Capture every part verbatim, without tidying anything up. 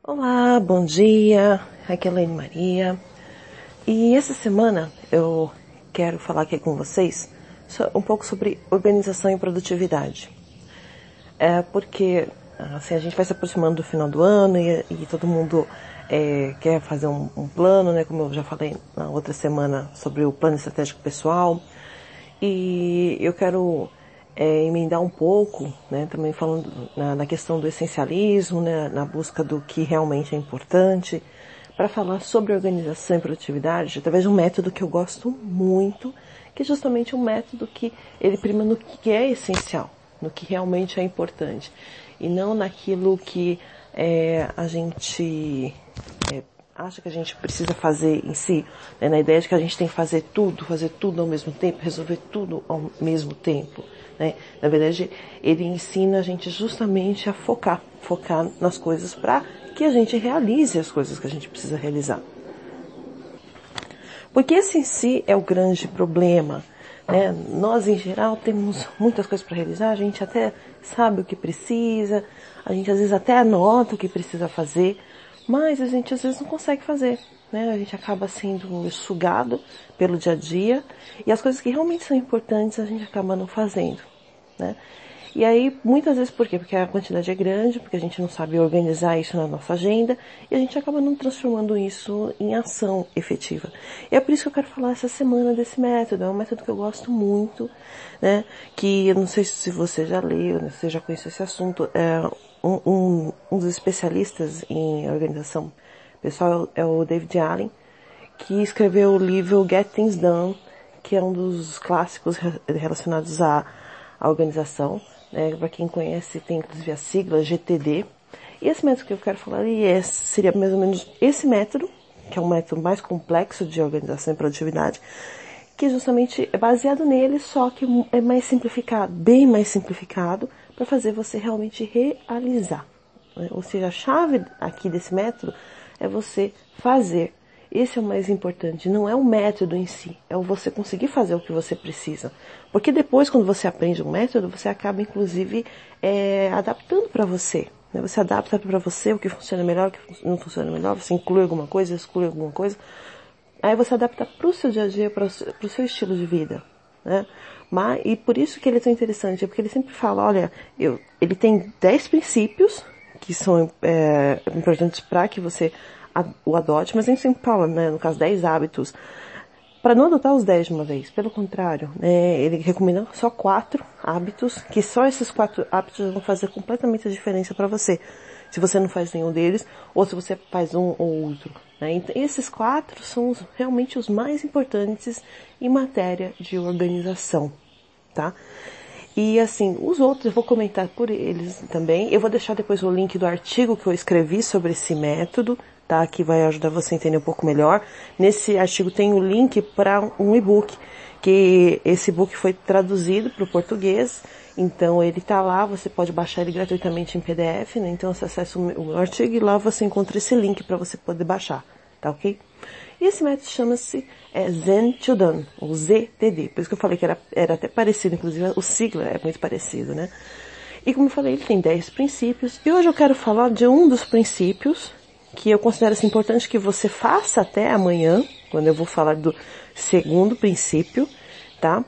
Olá, bom dia, aqui é a Elaine Maria e essa semana eu quero falar aqui com vocês um pouco sobre organização e produtividade. É porque assim, a gente vai se aproximando do final do ano e, e todo mundo é, quer fazer um, um plano, né? Como eu já falei na outra semana sobre o plano estratégico pessoal, e eu quero É, emendar um pouco, né, também falando na, na questão do essencialismo, né, na busca do que realmente é importante, para falar sobre organização e produtividade através de um método que eu gosto muito, que é justamente um método que ele prima no que é essencial, no que realmente é importante, e não naquilo que é, a gente é, acha que a gente precisa fazer em si, né, na ideia de que a gente tem que fazer tudo, fazer tudo ao mesmo tempo, resolver tudo ao mesmo tempo. Né? Na verdade, ele ensina a gente justamente a focar, focar nas coisas para que a gente realize as coisas que a gente precisa realizar. Porque esse em si é o grande problema. Né? Nós, em geral, temos muitas coisas para realizar, a gente até sabe o que precisa, a gente às vezes até anota o que precisa fazer, mas a gente às vezes não consegue fazer. Né? A gente acaba sendo sugado pelo dia a dia e as coisas que realmente são importantes a gente acaba não fazendo. Né? E aí, muitas vezes por quê? Porque a quantidade é grande, porque a gente não sabe organizar isso na nossa agenda e a gente acaba não transformando isso em ação efetiva. E é por isso que eu quero falar essa semana desse método. É um método que eu gosto muito, né? Que eu não sei se você já leu, se você já conhece esse assunto. É um, um, um dos especialistas em organização pessoal é o David Allen, que escreveu o livro Get Things Done, que é um dos clássicos relacionados à, à organização. Né? Para quem conhece, tem inclusive a sigla G T D. E esse método que eu quero falar é, seria mais ou menos esse método, que é um método mais complexo de organização e produtividade, que justamente é baseado nele, só que é mais simplificado, bem mais simplificado, para fazer você realmente realizar. Né? Ou seja, a chave aqui desse método é você fazer. Esse é o mais importante, não é o método em si, é o você conseguir fazer o que você precisa. Porque depois, quando você aprende um método, você acaba, inclusive, é, adaptando para você. Né? Você adapta para você o que funciona melhor, o que não funciona melhor, você inclui alguma coisa, exclui alguma coisa. Aí você adapta para o seu dia a dia, para o seu estilo de vida. Né? Mas, e por isso que ele é tão interessante, é porque ele sempre fala, olha, eu, ele tem dez princípios que são é, importantes para que você o adote, mas nem sempre fala, né, no caso, dez hábitos, para não adotar os dez de uma vez. Pelo contrário, né, ele recomenda só quatro hábitos, que só esses quatro hábitos vão fazer completamente a diferença para você, se você não faz nenhum deles, ou se você faz um ou outro. Né? Então, esses quatro são os, realmente os mais importantes em matéria de organização, tá? E assim, os outros eu vou comentar por eles também. Eu vou deixar depois o link do artigo que eu escrevi sobre esse método, tá? Que vai ajudar você a entender um pouco melhor. Nesse artigo tem o link para um e-book, que esse e-book foi traduzido para o português, então ele tá lá, você pode baixar ele gratuitamente em P D F, né? Então você acessa o meu artigo e lá você encontra esse link para você poder baixar, tá ok? E esse método chama-se é, Zen to Done, ou Z T D. Por isso que eu falei que era, era até parecido, inclusive o sigla é muito parecido, né? E como eu falei, ele tem dez princípios. E hoje eu quero falar de um dos princípios que eu considero assim, importante que você faça até amanhã, quando eu vou falar do segundo princípio, tá?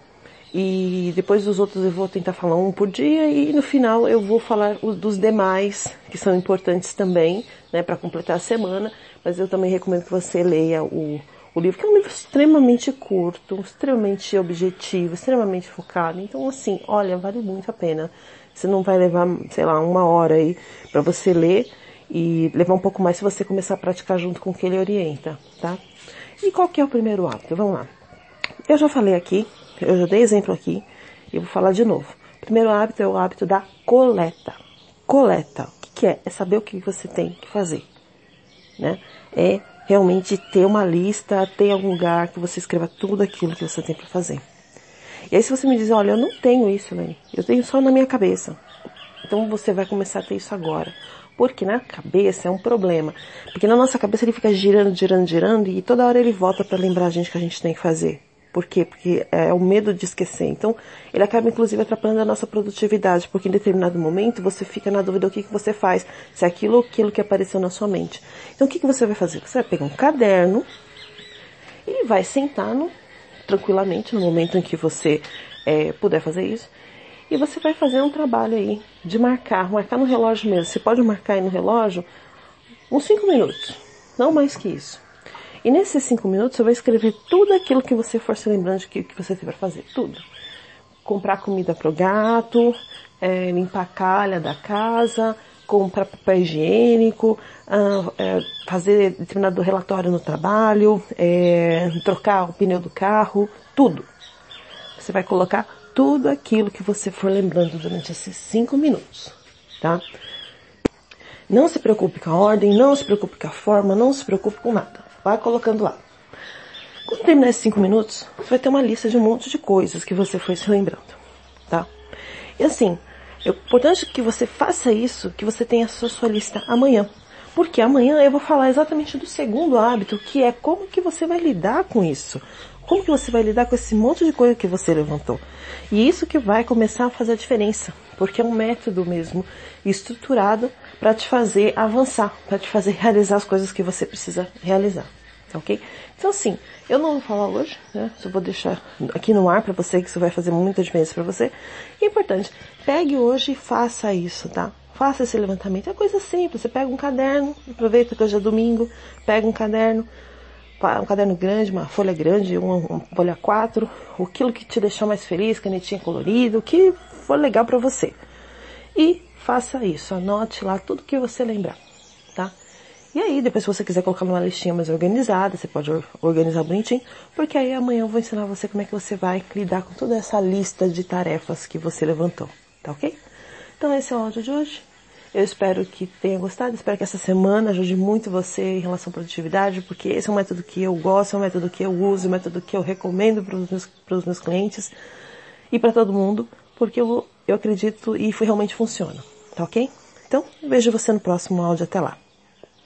E depois dos outros eu vou tentar falar um por dia e no final eu vou falar os dos demais, que são importantes também, né, para completar a semana, mas eu também recomendo que você leia o, o livro, que é um livro extremamente curto, extremamente objetivo, extremamente focado, então assim, olha, vale muito a pena. Você não vai levar, sei lá, uma hora aí para você ler e levar um pouco mais se você começar a praticar junto com o que ele orienta, tá? E qual que é o primeiro hábito? Vamos lá. Eu já falei aqui, eu já dei exemplo aqui, e eu vou falar de novo. O primeiro hábito é o hábito da coleta. Coleta, o que que é? É saber o que você tem que fazer, né? É realmente ter uma lista, ter algum lugar que você escreva tudo aquilo que você tem para fazer. E aí se você me diz, olha, eu não tenho isso, né? Eu tenho só na minha cabeça. Então você vai começar a ter isso agora. Porque na cabeça é um problema. Porque na nossa cabeça ele fica girando, girando, girando e toda hora ele volta para lembrar a gente que a gente tem que fazer. Por quê? Porque é o medo de esquecer. Então, ele acaba inclusive atrapalhando a nossa produtividade, porque em determinado momento você fica na dúvida do que, que você faz, se é aquilo ou aquilo que apareceu na sua mente. Então, o que, que você vai fazer? Você vai pegar um caderno e vai sentar no, tranquilamente no momento em que você é, puder fazer isso, e você vai fazer um trabalho aí de marcar, marcar no relógio mesmo. Você pode marcar aí no relógio uns cinco minutos, não mais que isso. E nesses cinco minutos você vai escrever tudo aquilo que você for se lembrando de que, que você tem para fazer, tudo. Comprar comida pro gato, é, limpar a calha da casa, comprar papel higiênico, uh, é, fazer determinado relatório no trabalho, é, trocar o pneu do carro, tudo. Você vai colocar tudo aquilo que você for lembrando durante esses cinco minutos, tá? Não se preocupe com a ordem, não se preocupe com a forma, não se preocupe com nada. Vai colocando lá. Quando terminar esses cinco minutos, você vai ter uma lista de um monte de coisas que você foi se lembrando, tá? E assim, é importante que você faça isso, que você tenha a sua, sua lista amanhã. Porque amanhã eu vou falar exatamente do segundo hábito, que é como que você vai lidar com isso. Como que você vai lidar com esse monte de coisa que você levantou. E isso que vai começar a fazer a diferença. Porque é um método mesmo estruturado para te fazer avançar, para te fazer realizar as coisas que você precisa realizar. Ok? Então assim, eu não vou falar hoje, né? Só vou deixar aqui no ar para você, que isso vai fazer muita diferença para você. E é importante, pegue hoje e faça isso, tá? Faça esse levantamento. É coisa simples, você pega um caderno, aproveita que hoje é domingo, pega um caderno, um caderno grande, uma folha grande, uma, uma folha quatro, aquilo que te deixar mais feliz, canetinha colorida, o que for legal para você. E faça isso, anote lá tudo que você lembrar, tá? E aí, depois se você quiser colocar numa listinha mais organizada, você pode organizar bonitinho, porque aí amanhã eu vou ensinar você como é que você vai lidar com toda essa lista de tarefas que você levantou, tá ok? Então esse é o áudio de hoje. Eu espero que tenha gostado, espero que essa semana ajude muito você em relação à produtividade, porque esse é um método que eu gosto, é um método que eu uso, é um método que eu recomendo para os meus, para os meus clientes e para todo mundo, porque eu, eu acredito e realmente funciona, tá ok? Então, vejo você no próximo áudio, até lá.